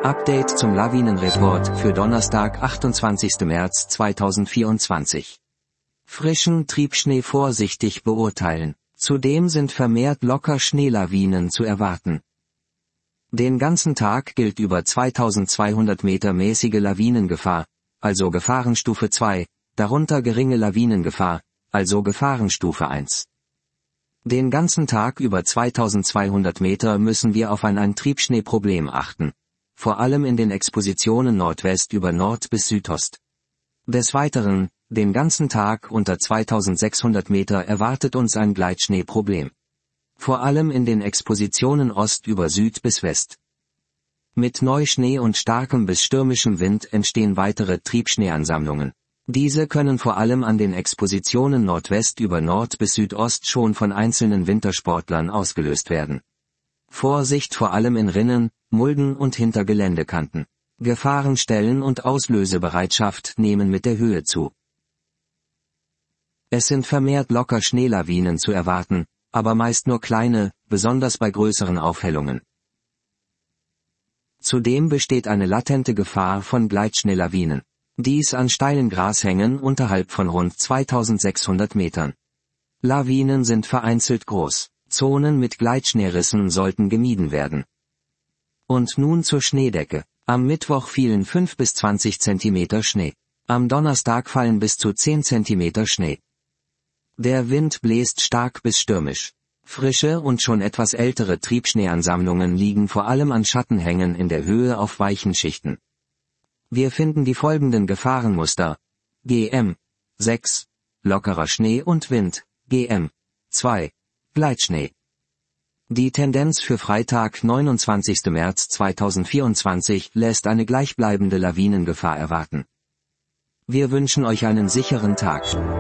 Update zum Lawinenreport für Donnerstag, 28. März 2024. Frischen Triebschnee vorsichtig beurteilen. Zudem sind vermehrt locker Schneelawinen zu erwarten. Den ganzen Tag gilt über 2200 Meter mäßige Lawinengefahr, also Gefahrenstufe 2, darunter geringe Lawinengefahr, also Gefahrenstufe 1. Den ganzen Tag über 2200 Meter müssen wir auf ein Triebschneeproblem achten. Vor allem in den Expositionen Nordwest über Nord bis Südost. Des Weiteren, den ganzen Tag unter 2600 Meter erwartet uns ein Gleitschneeproblem. Vor allem in den Expositionen Ost über Süd bis West. Mit Neuschnee und starkem bis stürmischem Wind entstehen weitere Triebschneeansammlungen. Diese können vor allem an den Expositionen Nordwest über Nord bis Südost schon von einzelnen Wintersportlern ausgelöst werden. Vorsicht vor allem in Rinnen, Mulden und hinter Geländekanten. Gefahrenstellen und Auslösebereitschaft nehmen mit der Höhe zu. Es sind vermehrt locker Schneelawinen zu erwarten, aber meist nur kleine, besonders bei größeren Aufhellungen. Zudem besteht eine latente Gefahr von Gleitschneelawinen. Dies an steilen Grashängen unterhalb von rund 2600 Metern. Lawinen sind vereinzelt groß. Zonen mit Gleitschneerissen sollten gemieden werden. Und nun zur Schneedecke. Am Mittwoch fielen 5 bis 20 Zentimeter Schnee. Am Donnerstag fallen bis zu 10 Zentimeter Schnee. Der Wind bläst stark bis stürmisch. Frische und schon etwas ältere Triebschneeansammlungen liegen vor allem an Schattenhängen in der Höhe auf weichen Schichten. Wir finden die folgenden Gefahrenmuster. GM 6, lockerer Schnee und Wind, GM 2, Gleitschnee. Die Tendenz für Freitag, 29. März 2024 lässt eine gleichbleibende Lawinengefahr erwarten. Wir wünschen euch einen sicheren Tag.